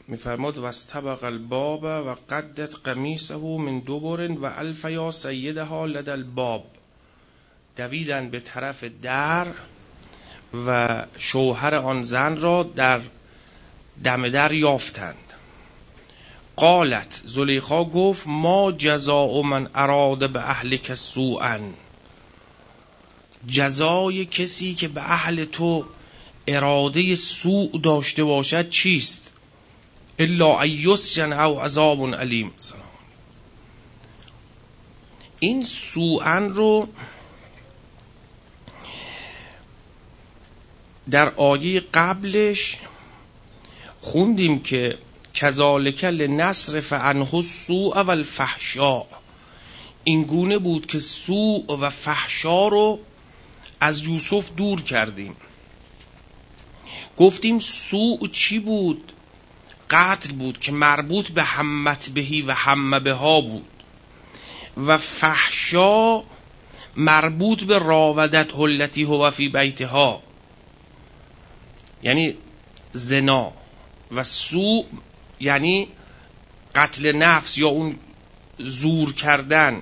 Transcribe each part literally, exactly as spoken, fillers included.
میفرماد واستبق الباب و قدت قمیصه من دبر و الف یا سیدها لدى الباب. دویدن به طرف در و شوهر آن زن را در دم در یافتند. قالت، زلیخا گفت ما جزاء من اراد به اهلک سوءا، جزای کسی که به اهل تو اراده سوء داشته باشد چیست؟ الا ان یسجن او عذاب علیم. این سوءا رو در آیه قبلش خوندیم که کذالک لنصرف عنه السوء و الفحشاء، این گونه بود که سوء و فحشا رو از یوسف دور کردیم. گفتیم سوء چی بود؟ قتل بود که مربوط به همت بهی و هم بها بود، و فحشا مربوط به راودت التی هو فی بیتها، یعنی زنا، و سوء یعنی قتل نفس یا اون زور کردن.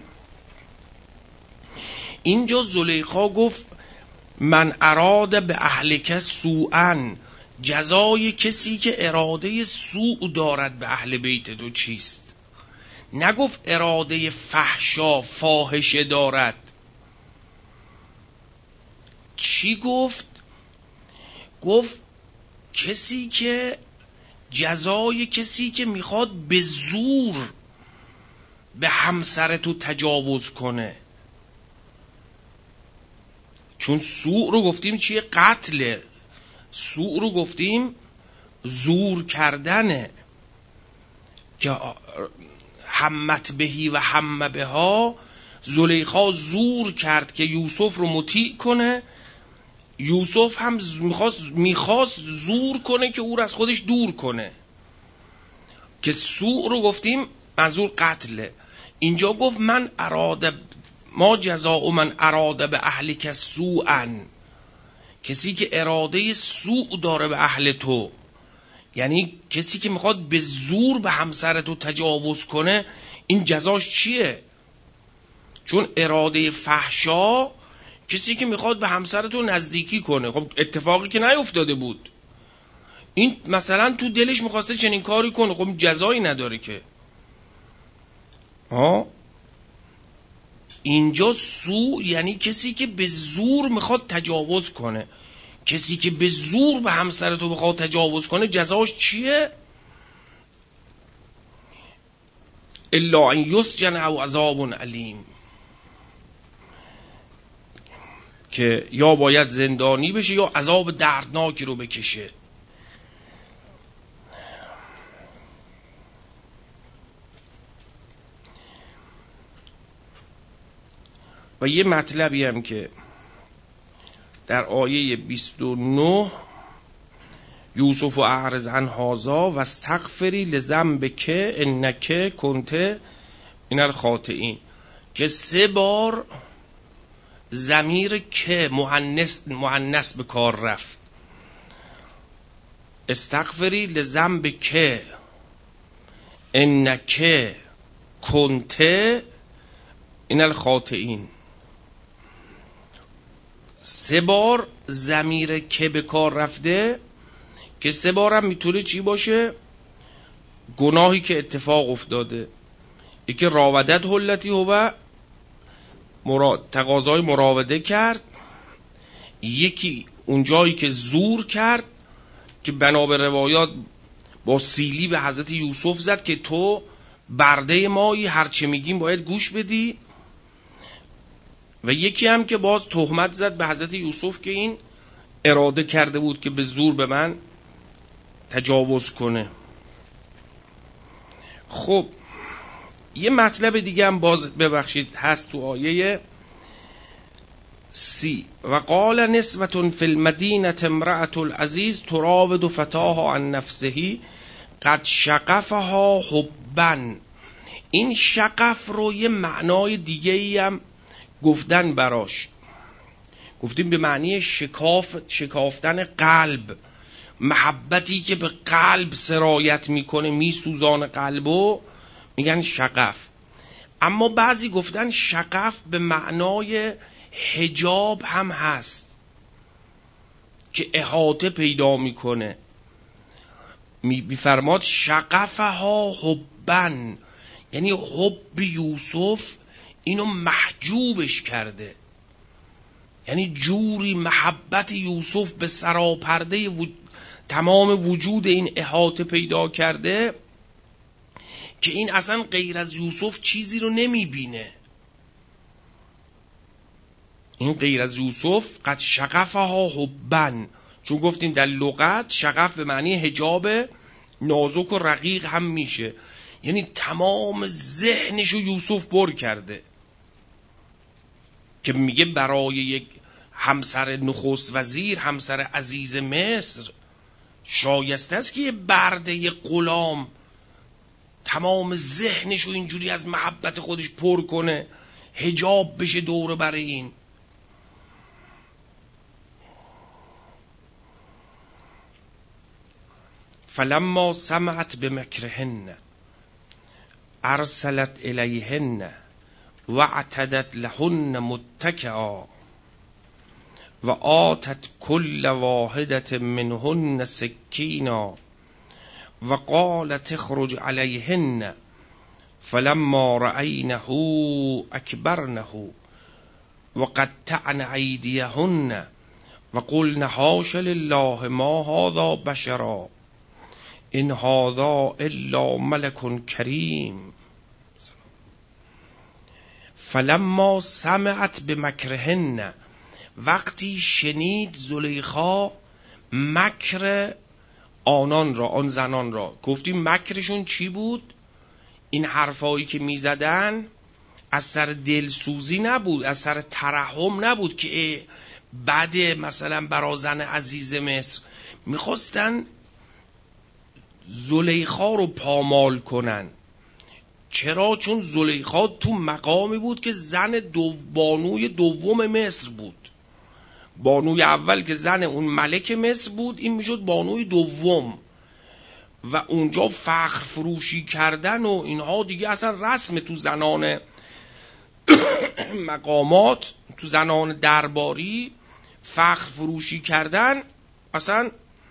اینجا زلیخا گفت من اراد به اهلک سوءا، جزای کسی که اراده سوء دارد به اهل بیت تو چیست؟ نگفت اراده فحشا فاحشه دارد. چی گفت؟ گفت کسی که جزای کسی که میخواد به زور به همسر تو تجاوز کنه. چون سوء رو گفتیم چیه؟ قتله. سوء رو گفتیم زور کردنه، که همت بهی و هم بها. زلیخا زور کرد که یوسف رو مطیع کنه، یوسف هم میخواست میخواست زور کنه که او رو از خودش دور کنه، که سوء رو گفتیم منظور قتله. اینجا گفت من اراده ما جزاء من اراده به اهلک سوءا، کسی که اراده سوء داره به اهل تو، یعنی کسی که میخواد به زور به همسر تو تجاوز کنه، این جزاش چیه؟ چون اراده فحشا کسی که میخواد به همسر تو نزدیکی کنه، خب اتفاقی که نیفتاده بود، این مثلا تو دلش میخواسته چنین کاری کنه، خب جزایی نداره که. ها اینجا سوء یعنی کسی که به زور میخواد تجاوز کنه، کسی که به زور به همسر تو بخواد تجاوز کنه جزاش چیه؟ الا ان یسجن او عذاب علیم، که یا باید زندانی بشه یا عذاب دردناکی رو بکشه. و یه مطلبی هم که در آیه بیست و نه یوسف و اعرض عن هذا و استغفری لذنبک انک کنت من الخاطئین، که سه بار ضمیر که مؤنث مؤنث به کار رفت. استغفری لذنبک انک کنت من الخاطئین، سه بار ضمیر که به کار رفته، که سه بارم میتونه چی باشه؟ گناهی که اتفاق افتاده. یکی راودت حلتی هو مراد تقاضای مراوده کرد، یکی اونجایی که زور کرد که بنا به روایات با سیلی به حضرت یوسف زد که تو برده مایی، هرچه میگیم باید گوش بدی، و یکی هم که باز تهمت زد به حضرت یوسف که این اراده کرده بود که به زور به من تجاوز کنه. خب یه مطلب دیگه هم باز ببخشید هست تو آیه سی، و قال نسوة فی المدینة امرأة العزیز تراود فتاها عن نفسه قد شغفها حبا. این شغف رو یه معنای دیگه ای هم گفتن براش، گفتیم به معنی شکاف، شکافتن قلب. محبتی که به قلب سرایت میکنه، میسوزان قلبو، میگن شغف. اما بعضی گفتن شغف به معنای حجاب هم هست که احاطه پیدا میکنه. میفرماد شغفها حبن، یعنی حب یوسف اینو محجوبش کرده، یعنی جوری محبت یوسف به سراپرده و... تمام وجود این احاطه پیدا کرده که این اصلا غیر از یوسف چیزی رو نمیبینه. این غیر از یوسف قد شغفها حبن، چون گفتیم در لغت شغف به معنی حجاب نازک و رقیق هم میشه، یعنی تمام ذهنشو یوسف پر کرده. که میگه برای یک همسر نخست وزیر، همسر عزیز مصر، شایسته است که یه برده، یه غلام تمام ذهنشو اینجوری از محبت خودش پر کنه، حجاب بشه دور بر این. فلما سمعت بمکرهن ارسلت الیهن واعتدت لهن متکئا و آتت کل واحدة منهن سکینا و قالت اخرج علیهن فلما رأینه اکبرنه و قطعن ایدیهن و قلن حاش لله ما هذا بشرا ان هذا الا ملک کریم. فلما سمعت بمکرهن، وقتی شنید زلیخا مکر آنان را، آن زنان را. گفتیم مکرشون چی بود؟ این حرفایی که می زدن از سر دلسوزی نبود، از سر ترحم نبود که بده مثلا برا زن عزیز مصر. میخواستن زلیخا رو پامال کنن. چرا؟ چون زلیخا تو مقامی بود که زن دو بانوی دوم مصر بود. بانوی اول که زن اون ملک مصر بود، این میشد بانوی دوم، و اونجا فخر فروشی کردن و اینها دیگه اصلا رسم تو زنان مقامات، تو زنان درباری فخر فروشی کردن اصلا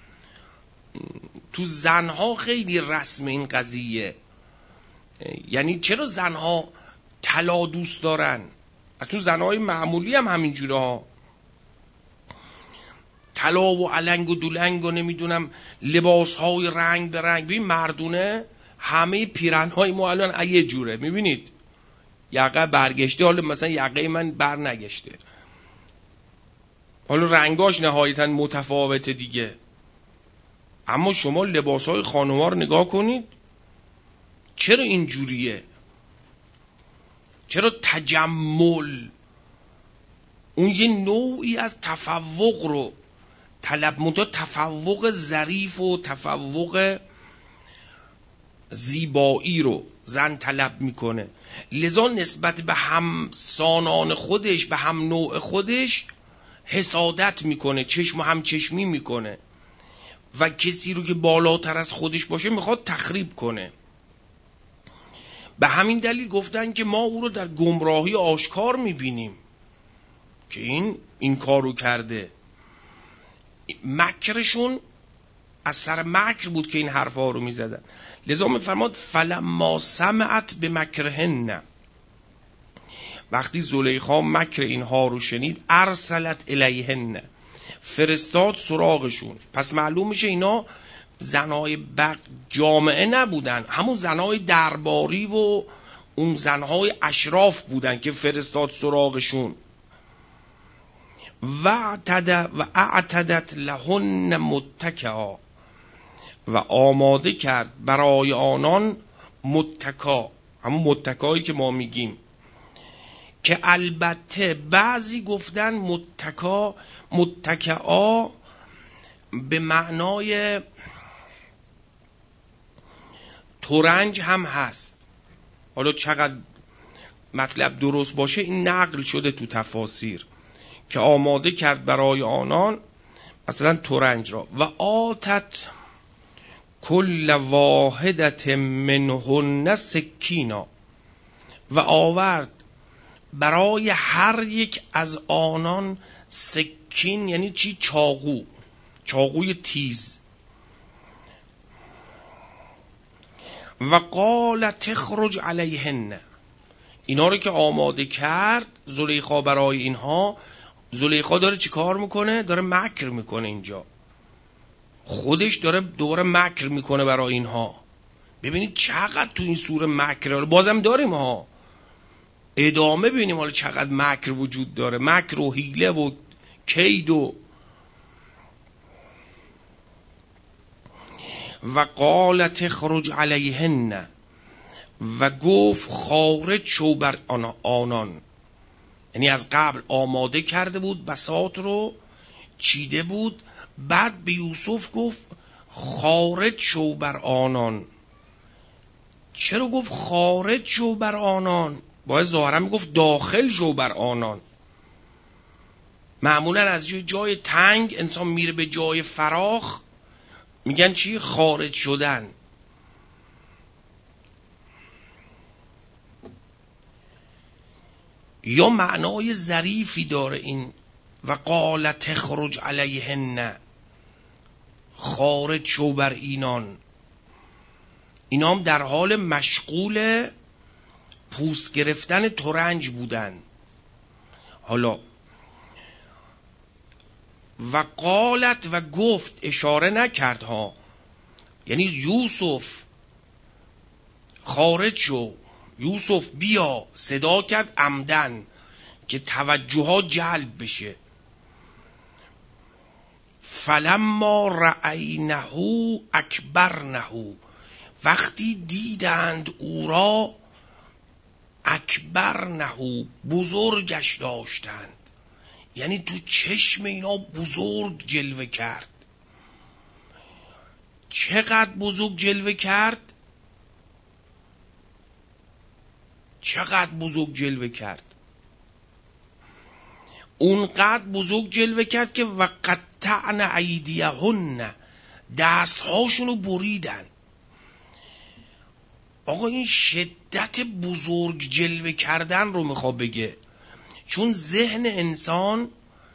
تو زنها خیلی رسم این قضیه. یعنی چرا زنها طلا دوست دارن؟ تو زنهای معمولی هم همینجوره ها، طلا و علنگ و دولنگ و نمیدونم لباسهای رنگ به رنگ. ببین مردونه همه پیرنهای ما الان یه جوره، میبینید یقه برگشته، حالا مثلا یقه من بر نگشته، حالا رنگاش نهایتا متفاوته دیگه. اما شما لباسهای خانوما رو نگاه کنید، چرا اینجوریه؟ چرا تجمل، اون یه نوعی از تفوق رو طلب، منتها تفوق ظریف و تفوق زیبایی رو زن طلب میکنه. لذا نسبت به همسانان خودش، به هم نوع خودش حسادت میکنه، چشم و هم چشمی میکنه، و کسی رو که بالاتر از خودش باشه میخواد تخریب کنه. به همین دلیل گفتن که ما او رو در گمراهی آشکار میبینیم که این این کارو کرده. مکرشون از سر مکر بود که این حرفا رو میزدن. لذا میفرماد فلما سمعت بمکرهن، وقتی زلیخا مکر اینها رو شنید، ارسلت الیهن، فرستاد سراغشون. پس معلوم میشه اینا زنهای بق جامعه نبودن، همون زنهای درباری و اون زنهای اشراف بودن که فرستاد سراغشون. و اعتدت لهن متکئا، و آماده کرد برای آنان متکا، همون متکایی که ما میگیم، که البته بعضی گفتن متکا متکئا به معنای ترنج هم هست. حالا چقدر مطلب درست باشه این نقل شده تو تفاسیر، که آماده کرد برای آنان مثلا ترنج را و آتت کل واحدت منهن سکینا، و آورد برای هر یک از آنان سکین، یعنی چی؟ چاقو، چاقوی تیز. و قال تخرج علیهن، اینا رو که آماده کرد زلیخا برای اینها، زلیخا داره چی کار میکنه؟ داره مکر میکنه، اینجا خودش داره دوباره مکر میکنه برای اینها. ببینید چقدر تو این سوره مکر، بازم داریم ها، ادامه ببینیم حالا چقدر مکر وجود داره، مکر و حیله و کید. و و قال تخرج علیهن، و گفت خارج شو بر آنان، یعنی از قبل آماده کرده بود، بساط رو چیده بود، بعد به یوسف گفت خارج شو بر آنان. چرا گفت خارج شو بر آنان؟ باید ظاهرا میگفت داخل شو بر آنان. معمولا از جای تنگ انسان میره به جای فراخ، میگن چی؟ خارج شدن. یا معنای ظریفی داره این و قال تخرج علیهن، خارج شو بر اینان. اینا هم در حال مشغول پوست گرفتن ترنج بودن. حالا و قالت، و گفت، اشاره نکرد ها، یعنی یوسف خارج شو، یوسف بیا، صدا کرد عمدن که توجه ها جلب بشه. فلما رأینه اکبرنه، وقتی دیدند او را، اکبرنه، بزرگش داشتند، یعنی تو چشم اینا بزرگ جلوه کرد. چقدر بزرگ جلوه کرد؟ چقدر بزرگ جلوه کرد؟ اونقدر بزرگ جلوه کرد که و قطعن ایدیهن، دستهاشونو بریدن. آقا این شدت بزرگ جلوه کردن رو میخواد بگه، چون ذهن انسان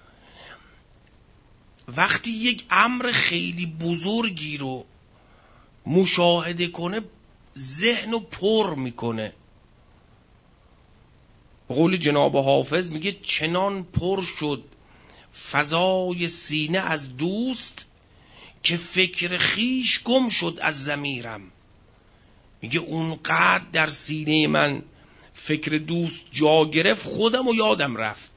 وقتی یک امر خیلی بزرگی رو مشاهده کنه ذهن رو پر میکنه. قول جناب حافظ میگه چنان پر شد فضای سینه از دوست، که فکر خیش گم شد از ضمیرم. میگه اونقدر در سینه من فکر دوست جا گرفت خودم و یادم رفت.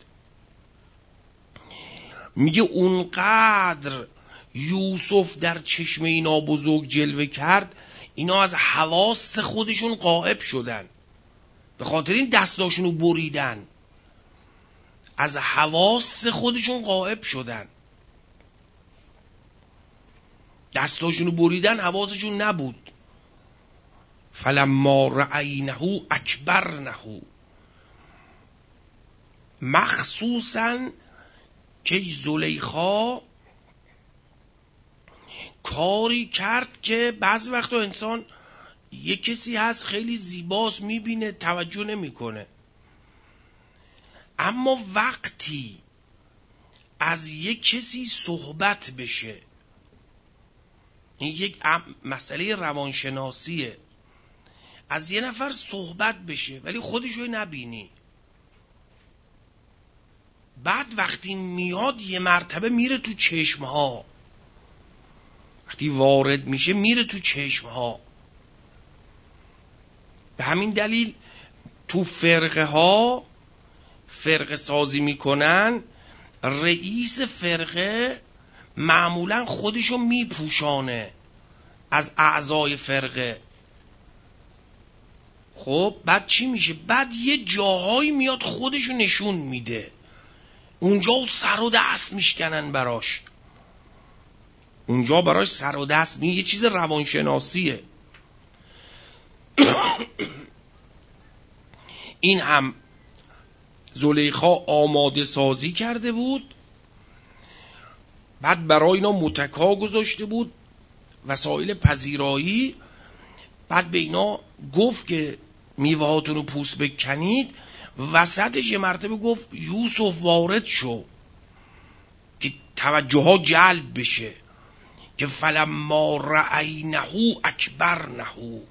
میگه اونقدر یوسف در چشم اینا بزرگ جلوه کرد، اینا از حواس خودشون غائب شدن، به خاطر این دستاشونو بریدن، از حواس خودشون غائب شدن، دستاشونو بریدن، حواسشون نبود. فلما رأینه اکبرنه، مخصوصاً که زلیخا کاری کرد که بعضی وقتا انسان یک کسی هست خیلی زیباست میبینه توجه نمیکنه، اما وقتی از یک کسی صحبت بشه، این یک مسئله روانشناسیه، از یه نفر صحبت بشه ولی خودش رو نبینی، بعد وقتی میاد یه مرتبه میره تو چشمها، وقتی وارد میشه میره تو چشمها. به همین دلیل تو فرقه ها فرقه سازی میکنن، رئیس فرقه معمولا خودشو میپوشانه از اعضای فرقه. خب بعد چی میشه؟ بعد یه جاهایی میاد خودشو نشون میده، اونجا سر و دست میشکنن براش، اونجا براش سر و دست می، یه چیز روانشناسیه. این هم زلیخا آماده سازی کرده بود بعد برای اینا متکا گذاشته بود، وسایل پذیرایی. بعد به اینا گفت که میوهاتون رو پوست بکنید. وسطش یه مرتبه گفت یوسف وارد شو که توجه ها جلب بشه که فلما رأینه اکبرنه،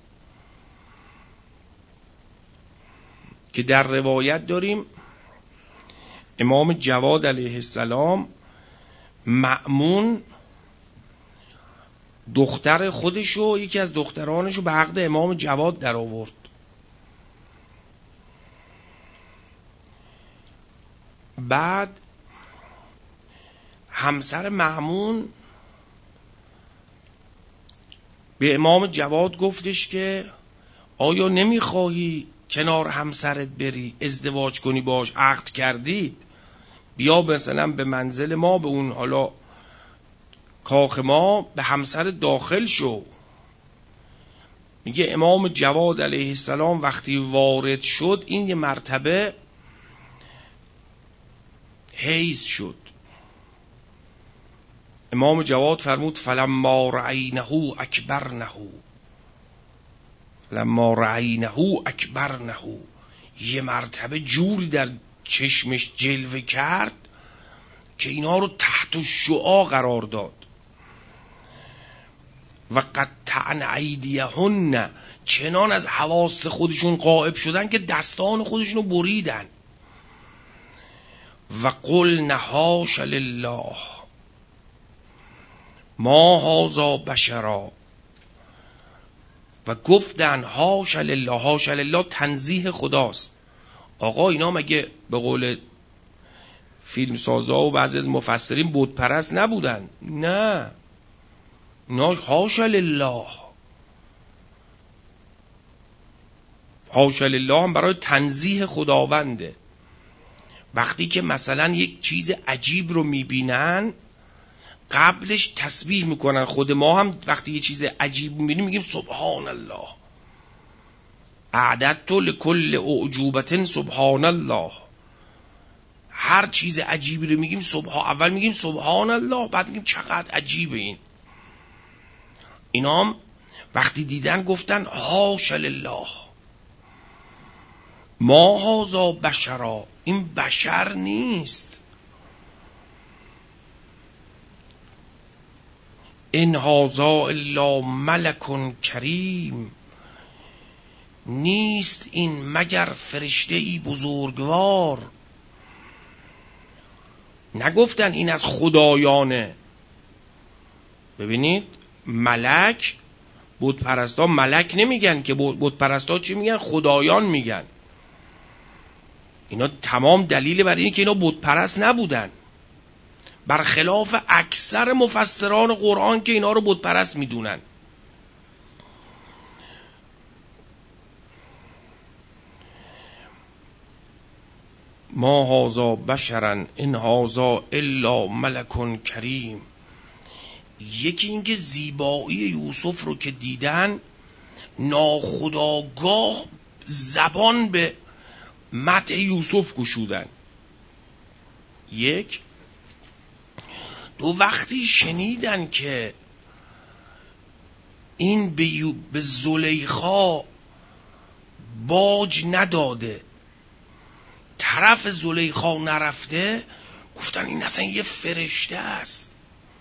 که در روایت داریم امام جواد علیه السلام مأمون دختر خودشو، یکی از دخترانشو به عقد امام جواد در آورد. بعد همسر مأمون به امام جواد گفتش که آیا نمیخواهی کنار همسرت بری ازدواج کنی باش، عقد کردید، بیا مثلا به منزل ما، به اون حالا کاخ ما، به همسر داخل شو. میگه امام جواد علیه السلام وقتی وارد شد این یه مرتبه حیز شد. امام جواد فرمود فلما رأینه اکبرنه، فلما رأینه اکبرنه، یه مرتبه جوری در چشمش جلوه کرد که اینا رو تحت الشعاع قرار داد. و قطعن ایدیهن، چنان از حواس خودشون غائب شدن که دستان خودشون رو بریدن. و قلن حاش لله ما هذا بشرا، و گفتن حاش لله، حاش لله تنزیه خداست. آقا اینا مگه به قول فیلم سازا و بعضی از مفسرین بت پرست نبودن؟ نه، اینا حاش لله، حاش لله هم برای تنزیه خداونده. وقتی که مثلا یک چیز عجیب رو میبینن قبلش تسبیح میکنن. خود ما هم وقتی یه چیز عجیب میبینیم میگیم سبحان الله، اعددت لکل اعجوبة سبحان الله. هر چیز عجیبی رو میگیم سبحان، اول میگیم سبحان الله، بعد میگیم چقدر عجیبه این. اینا هم وقتی دیدن گفتن حاش لله ما هذا بشرا، این بشر نیست، ان هذا الا ملک کریم، نیست این مگر فرشته ای بزرگوار. نگفتن این از خدایانه. ببینید ملک، بت پرستا ملک نمیگن که، بت پرستا چی میگن؟ خدایان میگن. اینا تمام دلیل برای اینه که اینا بت پرست نبودن، برخلاف اکثر مفسران قرآن که اینا رو بت پرست میدونن. ما هذا بشرا ان هذا الا ملک کریم. یکی این که زیبایی یوسف رو که دیدن ناخودآگاه زبان به مدح یوسف گشودن. یک دو وقتی شنیدن که این به, یو... به زلیخا باج نداده، طرف زلیخا نرفته، گفتن این اصلا یه فرشته است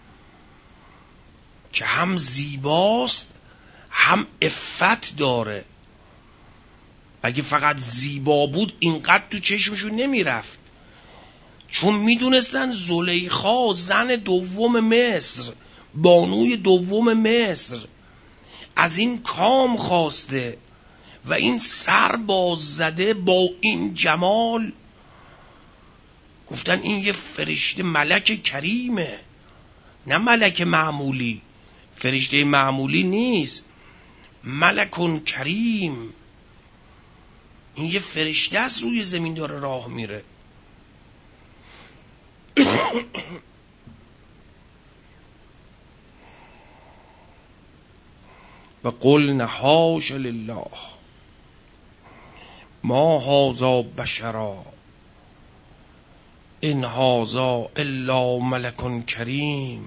که هم زیباست هم عفت داره. اگه فقط زیبا بود اینقدر تو چشمشون نمیرفت، چون میدونستن زلیخا زن دوم مصر، بانوی دوم مصر، از این کام خواسته و این سر باز زده با این جمال. گفتن این یه فرشته ملک کریمه، نه ملک معمولی. فرشته معمولی نیست، ملک کریم. این یه فرشته است روی زمین داره راه میره. و قلن حاش لله ما هذا بشرا ان هذا الا ملک کریم.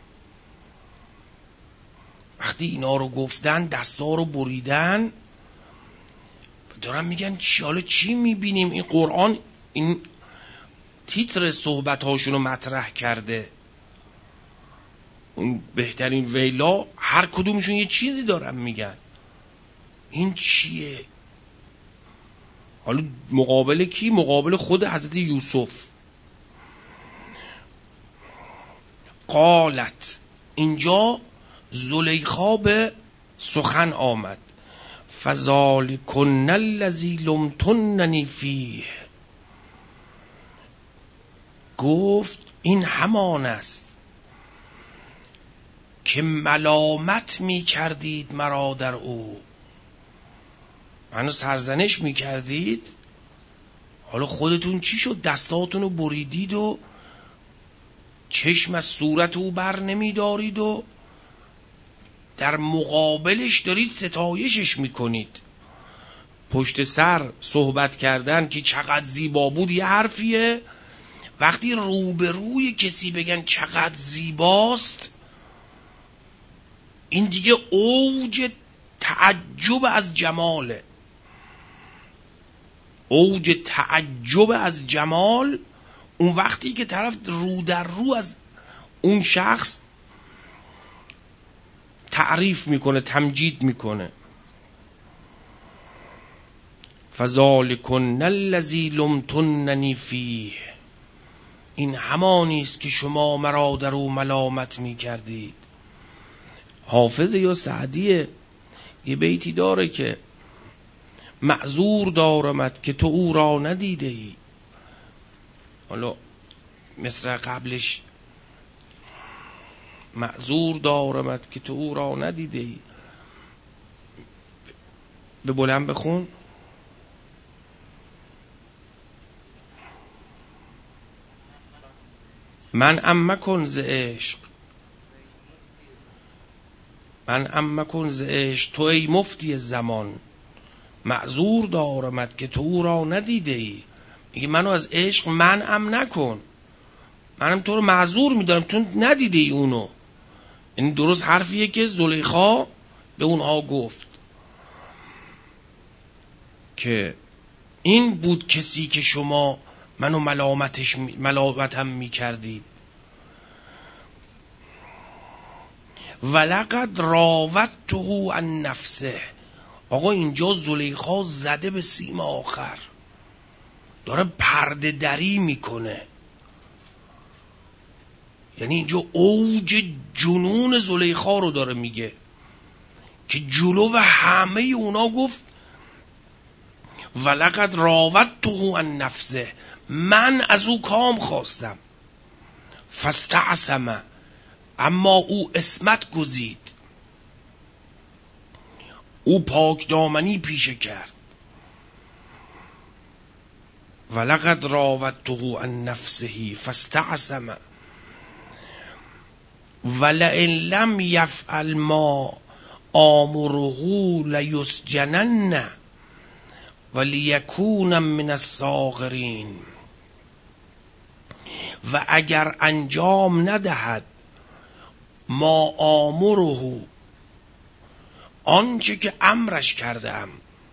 وقتی اینا رو گفتن دستا رو بریدن دارن میگن چی حالا چی میبینیم؟ این قرآن این تیتر صحبت هاشون رو مطرح کرده، اون بهترین ویلا هر کدومشون یه چیزی دارن میگن. این چیه؟ حالا مقابل کی؟ مقابل خود حضرت یوسف. قالت، اینجا زلیخا به سخن آمد. فذلکن الذی لمتننی فیه، گفت این همان است که ملامت می کردید مرا در او، منو سرزنش می کردید. حالا خودتون چی شد؟ دستاتون رو بریدید و چشم از صورت او بر نمی دارید و در مقابلش دارید ستایشش می کنید. پشت سر صحبت کردن که چقدر زیبا بود یه حرفیه، وقتی روبروی کسی بگن چقدر زیباست این دیگه اوج تعجب از جماله. اوج تعجب از جمال اون وقتی که طرف رو در رو از اون شخص تعریف میکنه، تمجید میکنه. فذلکن الذی لمتننی فیه، این همانی است که شما مرا در او ملامت میکردید. حافظ یا سعدی یه بیتی داره که معذور دارمت که تو او را ندیده ای. حالا مصرع قبلش معذور دارمت که تو او را ندیده ای. به بلند بخون. من ام مکن ز عشق، من ام مکن ز عشق، تو ای مفتی زمان معذور دارمت که تو او را ندیده ای. میگه منو از عشق من ام نکن، منم تو رو معذور میدارم تو ندیده ای اونو. این درست حرفیه که زلیخا به اونها گفت که این بود کسی که شما منو ملامتش ملامتم میکردید. ولقد راودته عن نفسه. آقا اینجا زلیخا زده به سیم آخر، داره پرده دری میکنه. یعنی اینجا اوج جنون زلیخا رو داره میگه که جلو و همه اونا گفت ولقد راودته عن نفسه، من از او کام خواستم. فاستعصم، اما او عصمت گزید، او پاک دامنی پیشه کرد. ولقد راودته عن نفسه فاستعصم ولئن لم یفعل ما آمره لیسجنن ولیکون من الصاغرین. و اگر انجام ندهد ما آمره، آنچه که امرش کردم،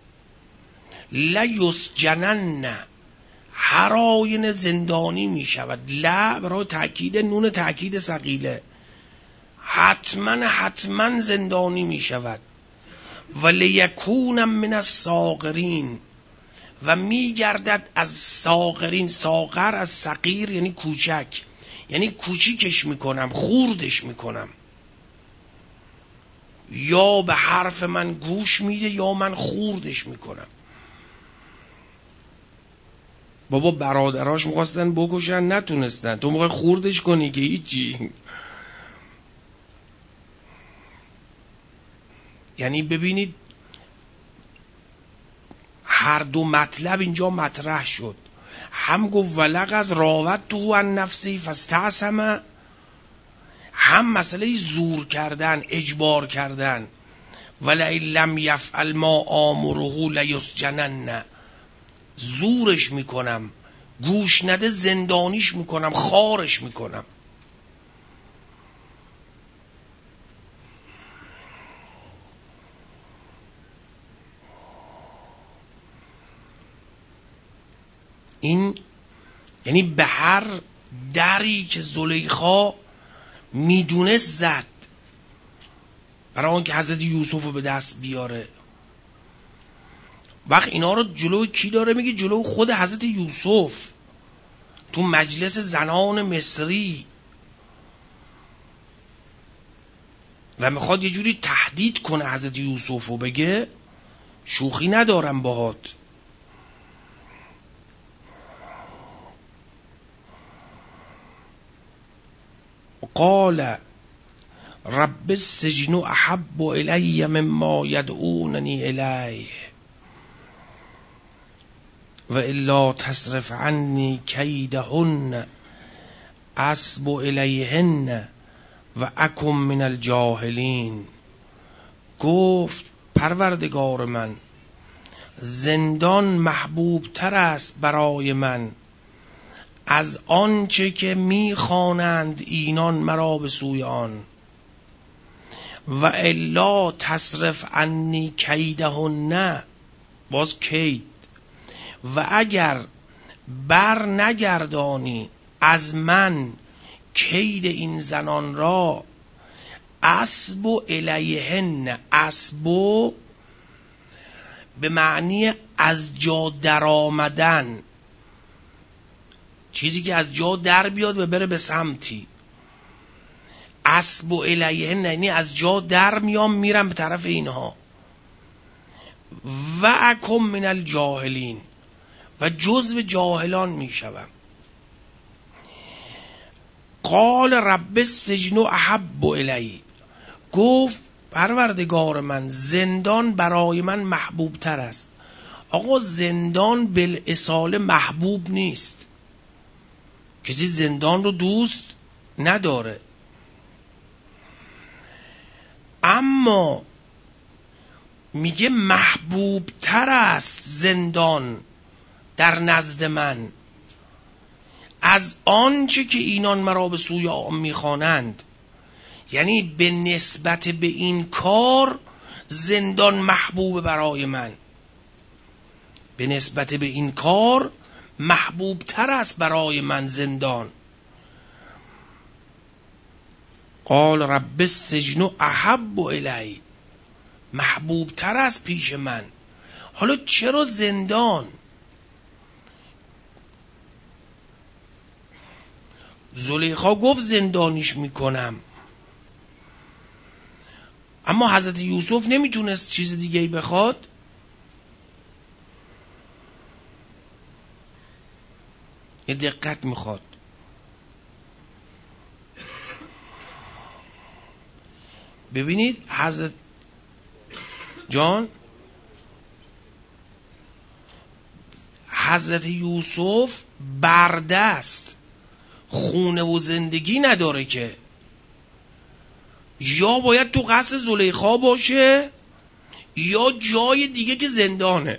لیسجنن، هر آینه زندانی می شود. لا برای تأکید نون تأکید ثقیله، حتما حتما زندانی می شود. ولیکون من الصاغرین، و می گردد از صاغرین. صاغر از صغیر یعنی کوچک، یعنی کوچیکش میکنم، خوردش میکنم. یا به حرف من گوش میده یا من خوردش میکنم. بابا برادراش میخواستن بکشن نتونستن، تو میخوای خوردش کنی که هیچی. یعنی ببینید هر دو مطلب اینجا مطرح شد. هم گفت ولقد راودته عن نفسی فاستعصم، هم مسئله زور کردن، اجبار کردن. ولئن لم یفعل ما آمره لیسجنن، زورش میکنم گوش نده زندانیش میکنم، خارش میکنم. این یعنی به هر دری که زلیخا میدونست زد برای آنکه حضرت یوسف رو به دست بیاره. وقت اینا رو جلو کی داره میگه؟ جلو خود حضرت یوسف تو مجلس زنان مصری، و میخواد یه جوری تهدید کنه حضرت یوسف رو، بگه شوخی ندارم باهات. قال رب السجن احب الی مما یدعوننی الیه و الا تصرف عنی کیدهن اصب الیهن و اکم من الجاهلین. گفت پروردگار من، زندان محبوب تر است برای من از آنچه که میخوانند اینان مرا به سوی آن. و الا تصرف عنی کیدهن، باز کید، و اگر بر نگردانی از من کید این زنان را، اسب الیهن، اسب به معنی از جا در آمدن، چیزی که از جا در بیاد و بره به سمتی. اسب الیهن یعنی از جا در میام میرم به طرف اینها. و اکم من الجاهلین، و جزو جاهلان میشوم. قال رب السجن احب الی، گفت پروردگار من، زندان برای من محبوب تر است. آقا زندان بالاصاله محبوب نیست، کسی زندان رو دوست نداره، اما میگه محبوب تر است زندان در نزد من از آنچه که اینان مرا به سوی آن میخوانند. یعنی به نسبت به این کار زندان محبوب برای من، به نسبت به این کار محبوب تر است برای من زندان. قال رب السجن احب الی، محبوب تر است پیش من. حالا چرا زندان؟ زلیخا گفت زندانیش میکنم، اما حضرت یوسف نمیتونست چیز دیگه ای بخواد. یه دقت میخواد. ببینید حضرت جان، حضرت یوسف برده است، خونه و زندگی نداره که. یا باید تو قصر زلیخا باشه یا جای دیگه که زندانه.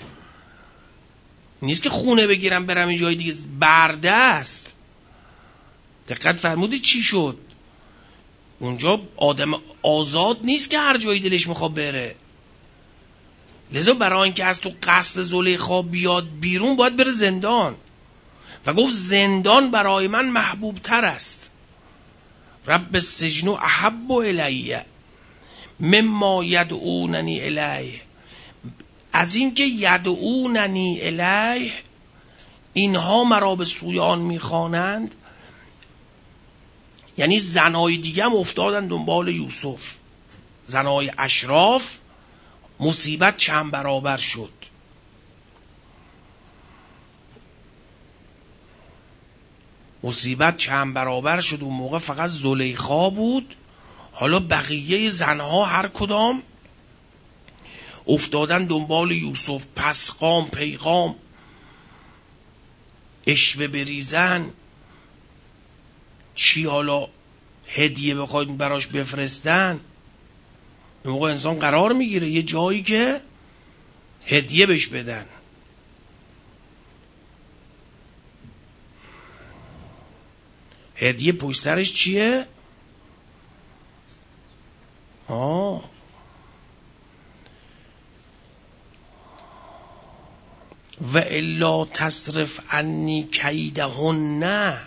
نیست که خونه بگیرم برم این جای دیگه، برده است. دقت فرمودید چی شد؟ اونجا آدم آزاد نیست که هر جایی دلش میخواد بره. لذا برای اینکه از تو قصد زلیخا بیاد بیرون باید بره زندان، و گفت زندان برای من محبوب تر است. رب السجن احب الی مما یدعوننی الیه، از اینکه یدعوننی الیه، اینها مرا به سوی آن میخوانند. یعنی زنای دیگه هم افتادن دنبال یوسف، زنای اشراف. مصیبت چند برابر شد. مصیبت چند برابر شد. اون موقع فقط زلیخا بود، حالا بقیه زنها هر کدام افتادن دنبال یوسف. پسقام پیغام، اشوه بریزن، چی حالا هدیه بخواید براش بفرستن. اون موقع انسان قرار میگیره یه جایی که هدیه بهش بدن. هدیه پشت سرش چیه؟ آه و الا تصرف عنی کیدهن،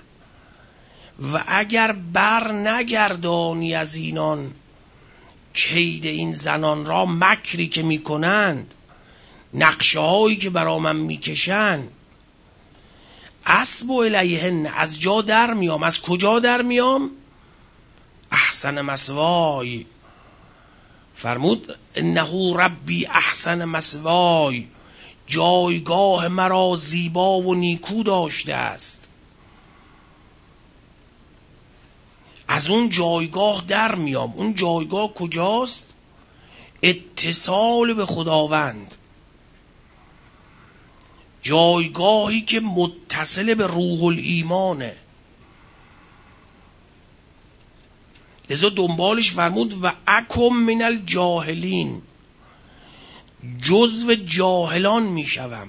و اگر بر نگردانی از اینان کید این زنان را، مکری که میکنند، نقشه هایی که برا من میکشند، اسب و الیهن، از جا در میام. از کجا در میام؟ احسن مثوای، فرمود انه ربی احسن مثوای، جایگاه مرا زیبا و نیکو داشته است. از اون جایگاه در میام. اون جایگاه کجاست؟ اتصال به خداوند، جایگاهی که متصل به روح الایمانه. لذا دنبالش فرمود و اکم من الجاهلین، جزو جاهلان میشوم.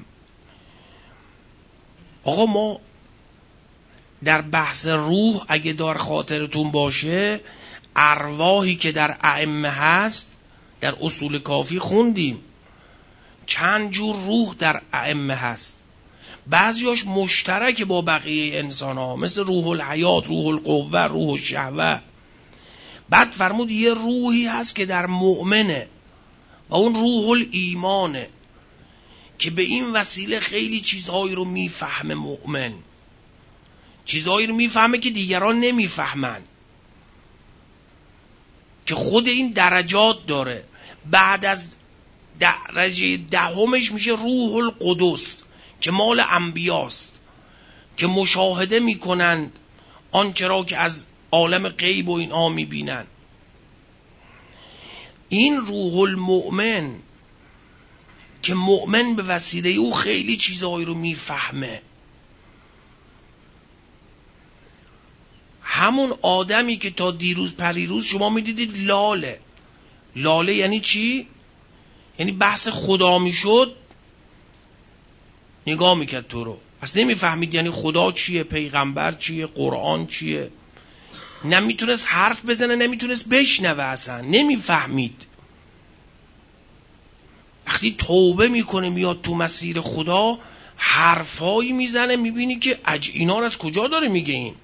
آقا ما در بحث روح اگه در خاطرتون باشه، ارواحی که در ائمه هست در اصول کافی خوندیم چند جور روح در ائمه هست. بعضیاش مشترک با بقیه انسان ها، مثل روح الحیات، روح القوه، روح الشهوه. بعد فرمود یه روحی هست که در مؤمنه و اون روح الایمانه، که به این وسیله خیلی چیزهایی رو میفهمه. مؤمن چیزهایی رو میفهمه که دیگران نمیفهمن، که خود این درجات داره. بعد از درجه دهمش میشه روح القدس که مال انبیاست، که مشاهده میکنند آنچه را که از عالم غیب و اینها میبینن. این روح المؤمن که مؤمن به وسیله او خیلی چیزهایی رو میفهمه. همون آدمی که تا دیروز پریروز شما میدیدید لاله. لاله یعنی چی؟ یعنی بحث خدا میشد نگاه میکرد تو رو، اصلا نمیفهمید یعنی خدا چیه، پیغمبر چیه، قرآن چیه. نمیتونست حرف بزنه، نمیتونست بشنوه، اصلا نمیفهمید. وقتی توبه میکنه میاد تو مسیر خدا، حرفایی میزنه، میبینی که اج اینا رو از کجا داره میگه. این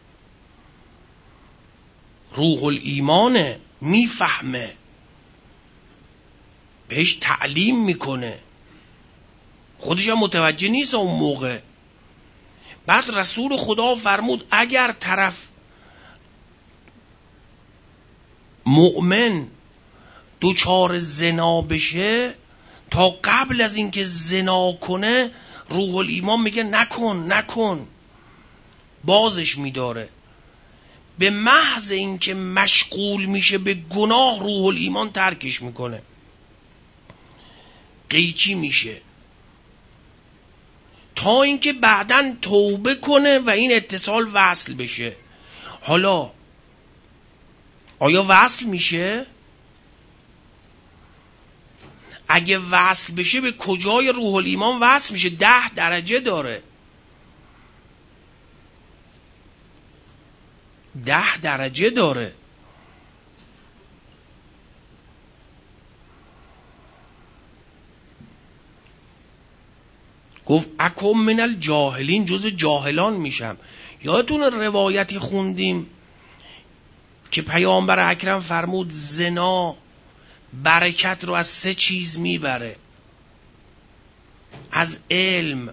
روح الایمانه، میفهمه، بهش تعلیم میکنه، خودش هم متوجه نیست اون موقع. بعد رسول خدا فرمود اگر طرف مؤمن دوچار زنا بشه، تا قبل از اینکه زنا کنه روح الایمان میگه نکن نکن، بازش میداره. به محض اینکه مشغول میشه به گناه، روح الایمان ترکش میکنه، قیچی میشه، تا اینکه بعداً توبه کنه و این اتصال وصل بشه. حالا آیا وصل میشه؟ اگه وصل بشه به کجای روح الایمان وصل میشه؟ ده درجه داره. ده درجه داره. گفت اکم من الجاهلین، جز جاهلان میشم. یادتون روایتی خوندیم که پیامبر اکرم فرمود زنا برکت رو از سه چیز میبره: از علم،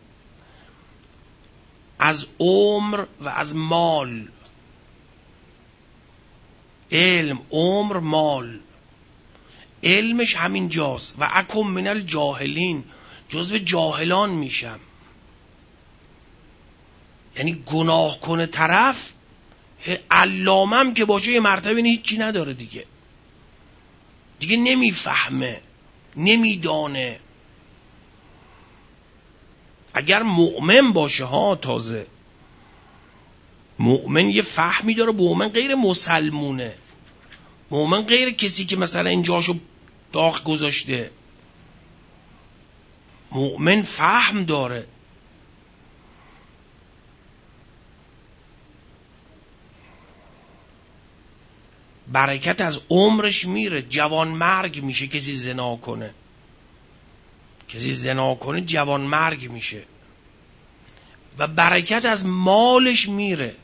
از عمر و از مال. علم، عمر، مال. علمش همین جاست. و اکم من الجاهلین، جزو جاهلان میشم. یعنی گناه کنه طرف، علامم که باشه یه مرتبه هیچی نداره دیگه، دیگه نمیفهمه، نمیدانه. اگر مؤمن باشه ها، تازه مؤمن یه فهمی داره. مؤمن غیر مسلمونه، مؤمن غیر کسی که مثلا اینجاشو داغ گذاشته. مؤمن فهم داره. برکت از عمرش میره، جوان مرگ میشه. کسی زنا کنه کسی زنا کنه جوان مرگ میشه. و برکت از مالش میره،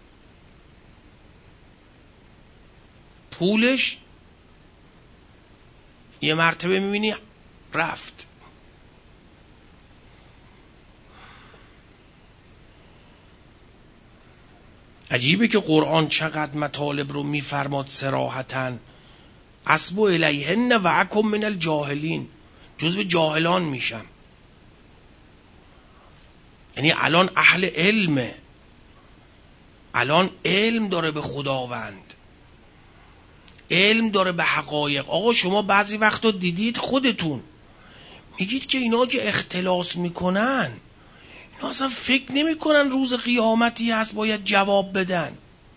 پولش یه مرتبه میبینی رفت. عجیبه که قرآن چقدر مطالب رو میفرماد صراحتاً. اسبو الیهن و اکم من الجاهلین، جزو جاهلان میشم. یعنی الان اهل علمه، الان علم داره به خداوند، علم داره به حقایق. آقا شما بعضی وقتا دیدید خودتون میگید که اینا که اختلاس میکنن، اینا اصلا فکر نمیکنن روز قیامتی هست باید جواب بدن.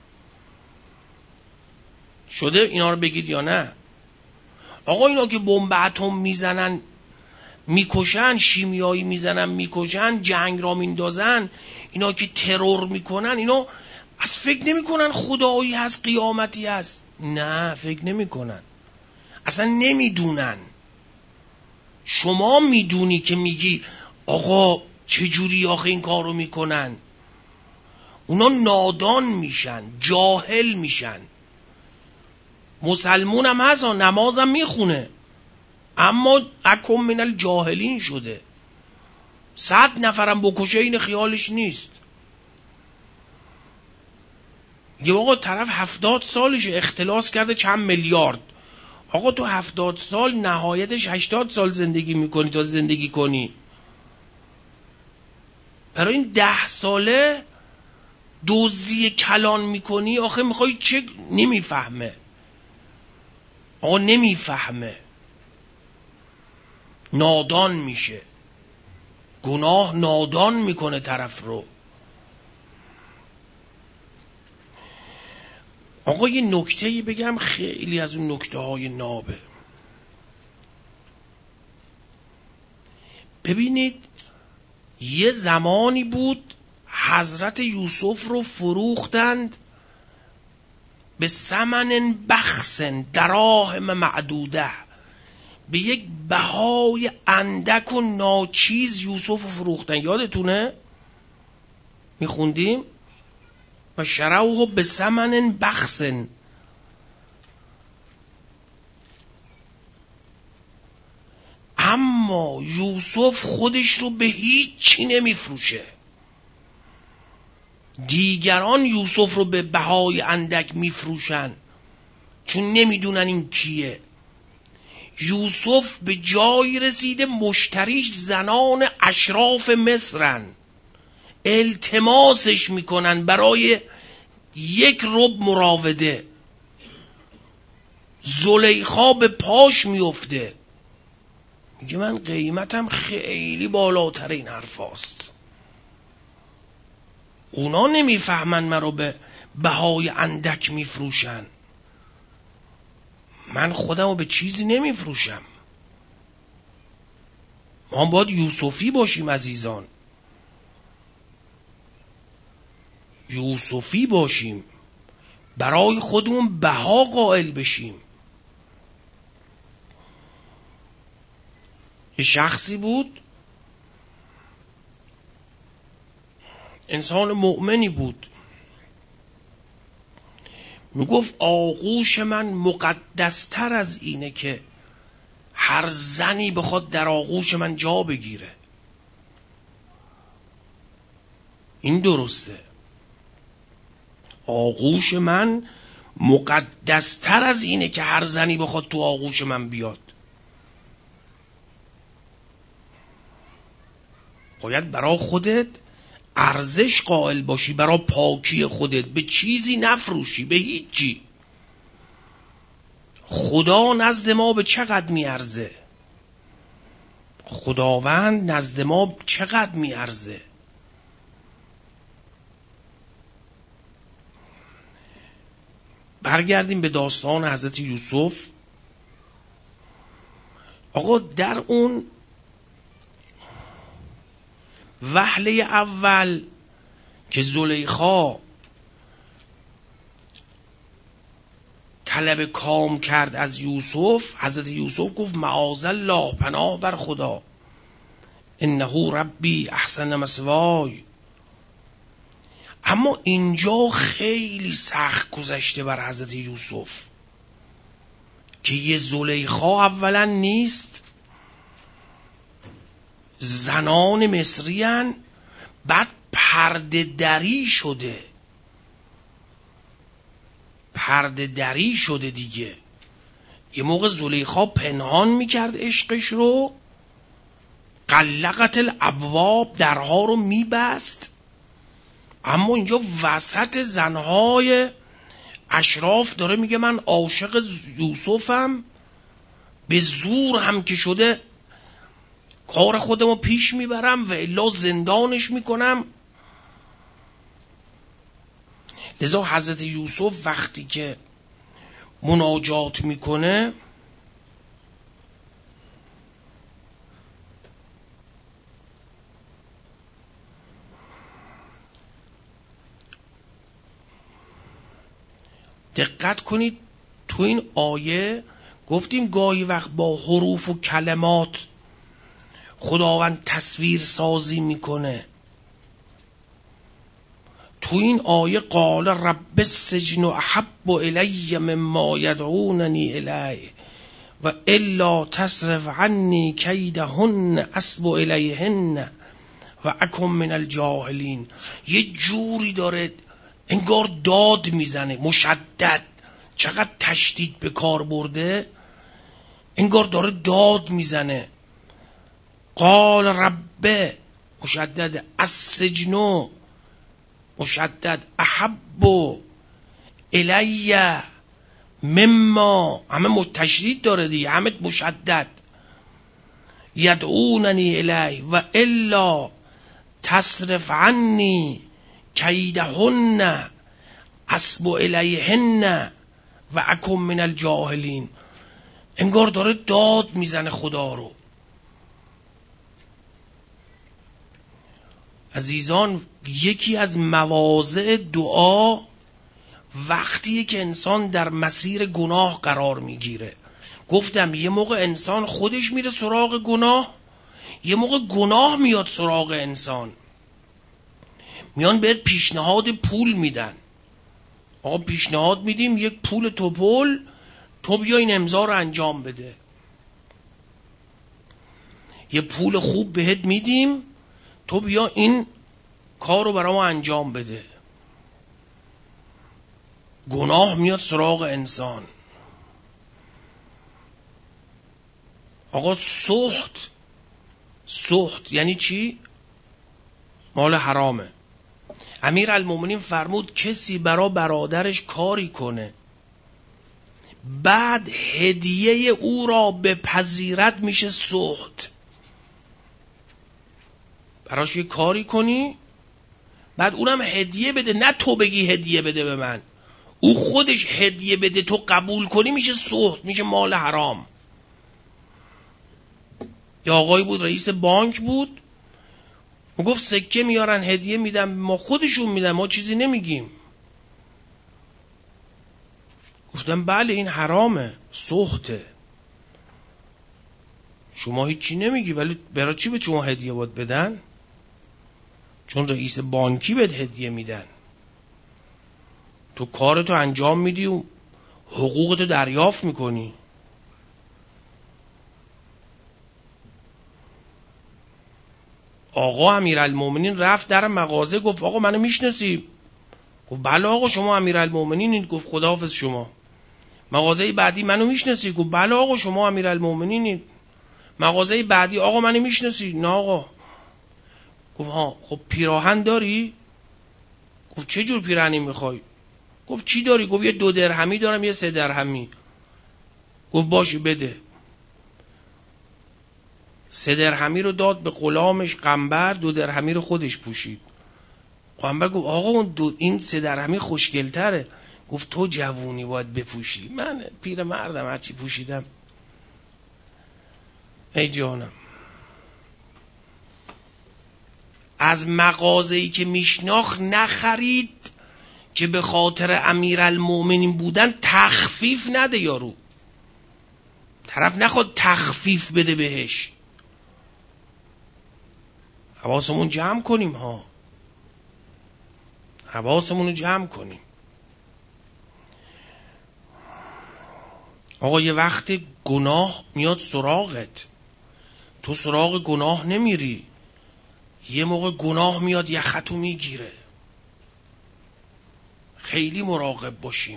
شده اینا رو بگید یا نه؟ آقا اینا که بمب اتم میزنن میکشن، شیمیایی میزنن میکشن، جنگ را میندازن، اینا که ترور میکنن، اینا از فکر نمیکنن خدایی هست قیامتی هست؟ نه فکر نمیکنن، اصلا نمیدونن. شما میدونی که میگی آقا چجوری آخه این کارو میکنن؟ اونا نادان میشن، جاهل میشن. مسلمون هم هست، نمازم میخونه، اما اکم من الجاهلین شده. صد نفرم بکشه این خیالش نیست. یه آقا طرف هفتاد سالش اختلاس کرده چند میلیارد. آقا تو هفتاد سال نهایتش هشتاد سال زندگی میکنی تا زندگی کنی. برای این ده ساله دزدی کلان میکنی، آخه میخوای چه؟ نمیفهمه آقا، نمیفهمه، نادان میشه. گناه نادان میکنه طرف رو. آقا یه نکته‌ای بگم، خیلی از اون نکته های نابه. ببینید یه زمانی بود حضرت یوسف رو فروختند به ثمن بخس دراهم معدوده، به یک بهای اندک و ناچیز یوسف رو فروختن. یادتونه؟ میخوندیم و شروه به ثمن بخس. اما یوسف خودش رو به هیچ چی نمیفروشه. دیگران یوسف رو به بهای اندک میفروشن چون نمیدونن این کیه. یوسف به جایی رسیده مشتریش زنان اشراف مصرن، التماسش میکنن برای یک رب مراوده. زلیخا به پاش میفته، میگه من قیمتم خیلی بالاتر این حرف هاست. اونا نمیفهمن من رو به بهای اندک میفروشن، من خودم رو به چیزی نمیفروشم. ما باید یوسفی باشیم عزیزان، یوسفی باشیم، برای خودمون بها قائل بشیم. یه شخصی بود، انسان مؤمنی بود، میگفت آغوش من مقدستر از اینه که هر زنی بخواد در آغوش من جا بگیره. این درسته، آغوش من مقدستر از اینه که هر زنی بخواد تو آغوش من بیاد. باید برای خودت ارزش قائل باشی، برای پاکی خودت به چیزی نفروشی، به هیچی. خدا نزد ما به چقدر میارزه؟ خداوند نزد ما چقدر میارزه؟ برگردیم به داستان حضرت یوسف. آقا در اون وهله اول که زلیخا طلب کام کرد از یوسف، حضرت یوسف گفت معاذالله، پناه بر خدا، انه ربی احسن مثوای. اما اینجا خیلی سخت گذشته بر حضرت یوسف که یه زلیخا اولا نیست، زنان مصری هن، بعد پرده دری شده، پرده دری شده دیگه. یه موقع زلیخا پنهان میکرد عشقش رو، قلقت الابواب، درها رو میبست، اما اینجا وسط زنهای اشراف داره میگه من عاشق یوسفم، به زور هم که شده کار خودمو پیش میبرم و الا زندانش میکنم. لذا حضرت یوسف وقتی که مناجات میکنه دقت کنید، تو این آیه گفتیم گاهی وقت با حروف و کلمات خداوند تصویر سازی میکنه. تو این آیه قال رب السجن احب الی مما یدعوننی الیه و الا تصرف عنی کیدهن اصب الیهن و اکن من الجاهلین. یه جوری داره انگار داد میزنه، مشدد، چقدر تشدید به کار برده، انگار داره داد میزنه. قال رب مشدد، السجن مشدد، احب الی مما، همه تشدید داره دیگه، همه مشدد، یدعوننی الی و الا تصرف عنی کیدهن اصب الیهن و اکن من الجاهلین. انگار داره داد میزنه خدا رو. عزیزان، یکی از مواضع دعا وقتیه که انسان در مسیر گناه قرار میگیره. گفتم یه موقع انسان خودش میره سراغ گناه، یه موقع گناه میاد سراغ انسان. میان بهت پیشنهاد پول میدن، آقا پیشنهاد میدیم یک پول توپل، تو بیا این امضا رو انجام بده. یه پول خوب بهت میدیم، تو بیا این کار رو برای ما انجام بده. گناه میاد سراغ انسان. آقا سخط، سخط یعنی چی؟ مال حرامه. امیر المومنین فرمود کسی برا برادرش کاری کنه بعد هدیه او را به پذیرت میشه سخط. براش یه کاری کنی بعد اونم هدیه بده، نه تو بگی هدیه بده به من، او خودش هدیه بده تو قبول کنی، میشه سخط، میشه مال حرام. یا آقایی بود رئیس بانک بود، ما گفت سکه میارن هدیه میدن، ما خودشون میدن، ما چیزی نمیگیم. گفتم بله این حرامه، سخته، شما هیچی نمیگی ولی برای چی به شما هدیه باید بدن؟ چون رئیس بانکی بهت هدیه میدن، تو کارتو انجام میدی و حقوقتو دریافت میکنی. آقا امیرالمومنین رفت در مغازه، گفت آقا منو میشناسی؟ گفت بله آقا شما امیرالمومنینید. گفت خداحافظ شما. مغازه بعدی منو میشناسی؟ گفت بله آقا شما امیرالمومنینید. مغازه بعدی آقا منو میشناسی؟ نه آقا. گفت ها خب پیراهن داری؟ گفت چه جور پیراهنی میخوای؟ گفت چی داری؟ گفت یه دو درهمی دارم یه سه درهمی. گفت باشه بده. سه درهمی رو داد به غلامش قنبر، دو درهمی رو خودش پوشید. قنبر گفت آقا اون دو این سه درهمی خوشگل‌تره. گفت تو جوونی باید بپوشی، من پیر مردم هرچی پوشیدم. ای جانم، از مغازه‌ای که میشناخت نخرید که به خاطر امیرالمومنین بودن تخفیف نده یارو. طرف نخواد تخفیف بده بهش. حواسمون جمع کنیم ها، حواسمون رو جمع کنیم. آقا یه وقت گناه میاد سراغت، تو سراغ گناه نمیری، یه موقع گناه میاد یخطو میگیره. خیلی مراقب باشیم.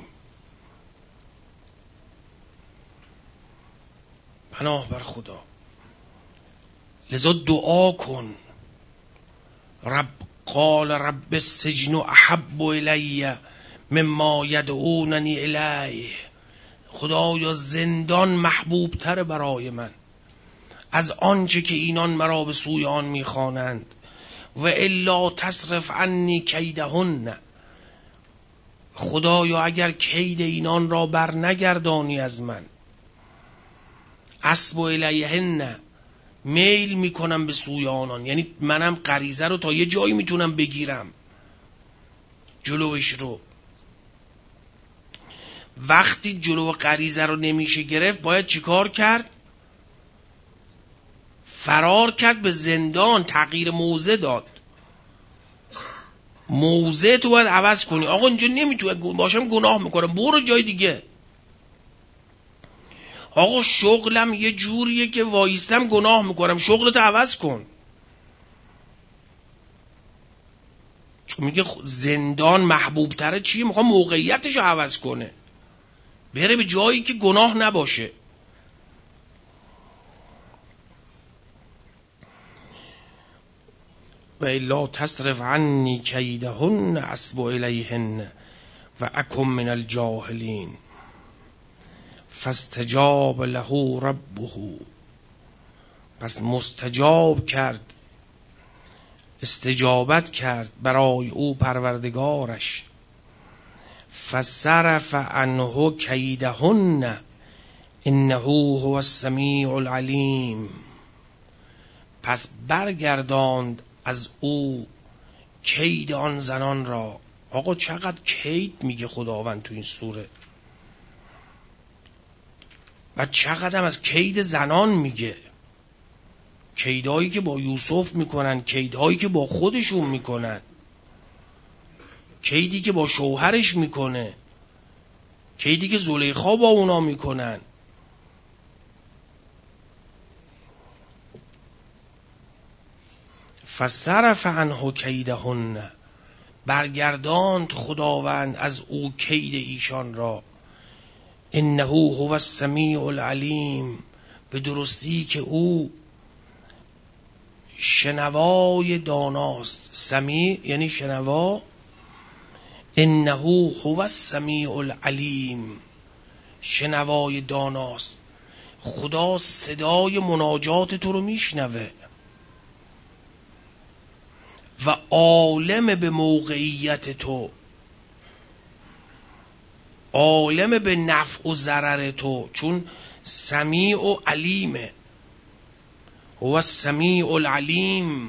پناه بر خدا. لذا دعا کن. رب قال رب السجن احب الی مما یدعوننی الیه. خدایا زندان محبوب تر برای من از آنچه که اینان مرا به سوی آن میخوانند. و الا تصرف عنی کیدهن. خدایا اگر کید اینان را بر نگردانی از من. اسب الیهن، میل میکنم به سوی آنان، یعنی منم غریزه رو تا یه جایی میتونم بگیرم جلوش رو. وقتی جلو غریزه رو نمیشه گرفت باید چیکار کرد؟ فرار کرد به زندان، تغییر موضع داد. موضع تو باید عوض کنی. آقا اینجا نمیتونه باشم، گناه میکنم، برو جای دیگه. آقا شغلم یه جوریه که وایستم گناه میکنم، شغلتو عوض کن. چون میگه زندان محبوب تره چیه؟ میخواد موقعیتشو عوض کنه، بره به جایی که گناه نباشه. و الا تصرف عنی کیدهن اسب الیهن و اکن من الجاهلین. فاستجاب له ربه. پس مستجاب کرد، استجابت کرد برای او پروردگارش. فصرف عنه کیدهن انه هو السمیع العلیم. پس برگرداند از او کید آن زنان را. آقا چقدر کید میگه خداوند تو این سوره، و چقدر از کید زنان میگه. کیدهایی که با یوسف میکنن، کیدهایی که با خودشون میکنن، کیدی که با شوهرش میکنه، کیدی که زلیخا با اونا میکنن. فصرف عنه کیدهن، برگرداند خداوند از او کید ایشان را. انه هو السمیع العلیم، به درستی که او شنوای داناست. سمیع یعنی شنوا. انه هو السمیع العلیم، شنوای داناست. خدا صدای مناجات تو رو میشنوه و عالم به موقعیت تو، عالم به نفع و ضرر تو، چون سمیع و علیمه. هو السمیع العلیم،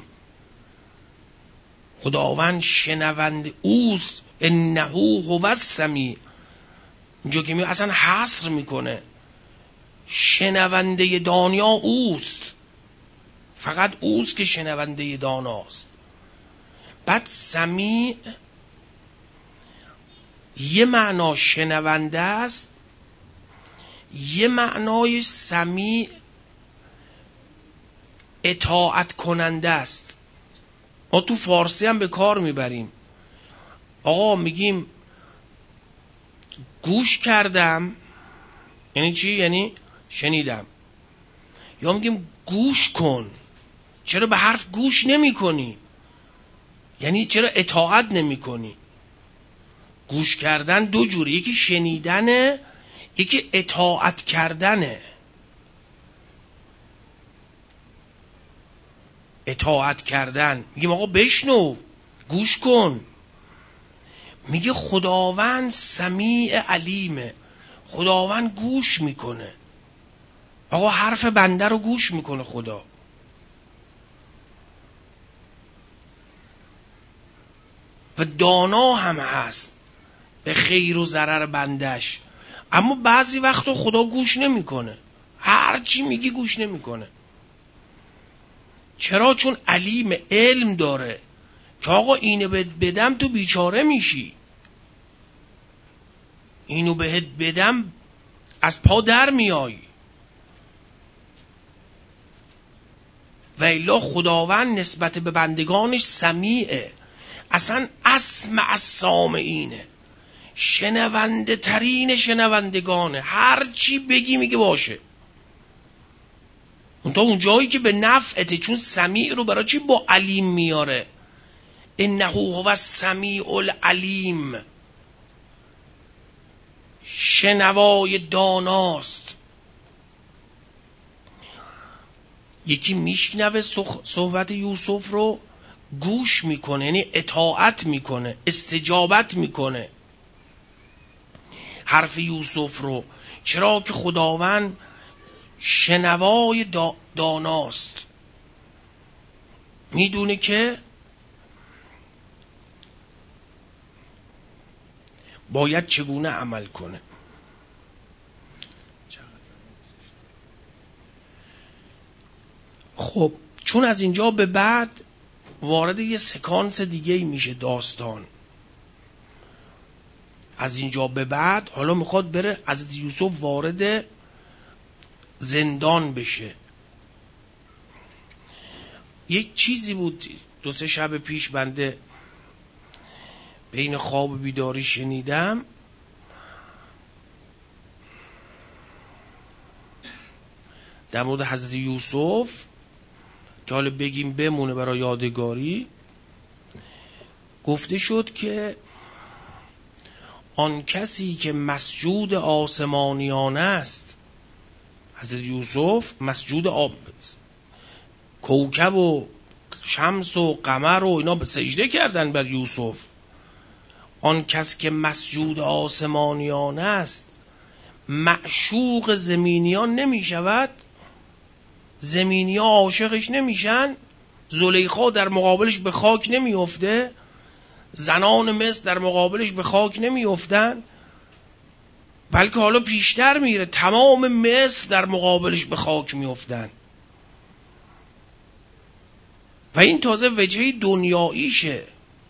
خداوند شنونده اوست. انه هو السمیع، اینجا که می اصلا حصر میکنه، شنونده دانیا اوست، فقط اوست که شنونده داناست. بعد سمیع یه معنا شنونده است، یه معنای سمیع اطاعت کننده است. ما تو فارسی هم به کار میبریم. آقا میگیم گوش کردم، یعنی چی؟ یعنی شنیدم. یا میگیم گوش کن، چرا به حرف گوش نمی کنی؟ یعنی چرا اطاعت نمی کنی؟ گوش کردن دو جوره، یکی شنیدنه، یکی اطاعت کردنه. اطاعت کردن میگیم آقا بشنو، گوش کن. میگه خداوند سمیع علیمه، خداوند گوش میکنه. آقا حرف بنده رو گوش میکنه خدا. و دانا هم هست. به خیر و ضرر بندش. اما بعضی وقتا خدا گوش نمیکنه، هر چی میگی گوش نمیکنه. چرا؟ چون علیم، علم داره که آقا اینو بهت بدم تو بیچاره میشی، اینو بهت بدم از پا در میای. و الا خداوند نسبت به بندگانش سمیعه، اصلا اسمع السامعینه، شنونده ترین شنوندگانه، هر چی بگی میگه باشه. اون تا اون جایی که به نفعته، چون سمیع رو برای چی با علیم میاره؟ انه هو السمیع العلیم، شنوای داناست. یکی میشنوه صحبت یوسف رو، گوش میکنه، یعنی اطاعت میکنه، استجابت میکنه حرف یوسف رو. چرا؟ که خداوند شنوای داناست، میدونه که باید چگونه عمل کنه. خب چون از اینجا به بعد وارد یه سکانس دیگه میشه داستان، از اینجا به بعد حالا میخواد بره از یوسف وارد زندان بشه. یک چیزی بود دو سه شب پیش بنده بین خواب و بیداری شنیدم، در مورد حضرت یوسف که حالا بگیم بمونه برای یادگاری. گفته شد که آن کسی که مسجود آسمانیان است، حضرت یوسف مسجود آب، کوکب و شمس و قمر و اینا به سجده کردن بر یوسف. آن کس که مسجود آسمانیان است معشوق زمینیان نمی شود، زمینی ها عاشقش نمیشن، زلیخا در مقابلش به خاک نمی افته، زنان مصر در مقابلش به خاک نمی افتن، بلکه حالا پیشتر میره، تمام مصر در مقابلش به خاک می افتن. و این تازه وجهی دنیاییشه.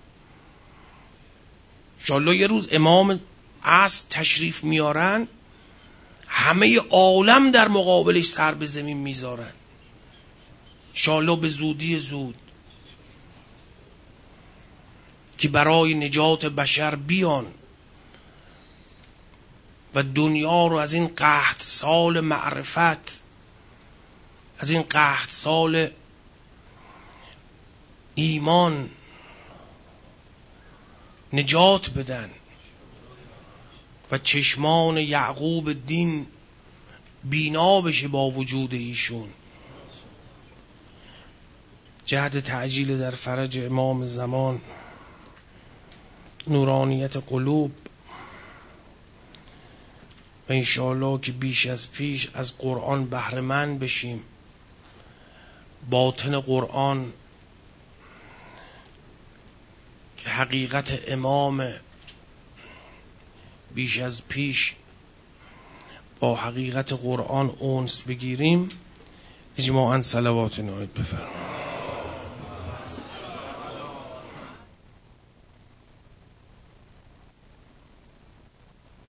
انشالله یه روز امام عصر تشریف میارن، همه عالم در مقابلش سر به زمین میذارن، انشالله به زودی زود، که برای نجات بشر بیان و دنیا رو از این قحط سال معرفت، از این قحط سال ایمان نجات بدن و چشمان یعقوب دین بینا بشه با وجود ایشون. جهد تعجیل در فرج امام زمان، نورانیت قلوب، و انشاءالله که بیش از پیش از قرآن بهره مند بشیم، باطن قرآن که حقیقت امام، بیش از پیش با حقیقت قرآن اونس بگیریم. اجماعاً صلوات نهایت بفرمایید.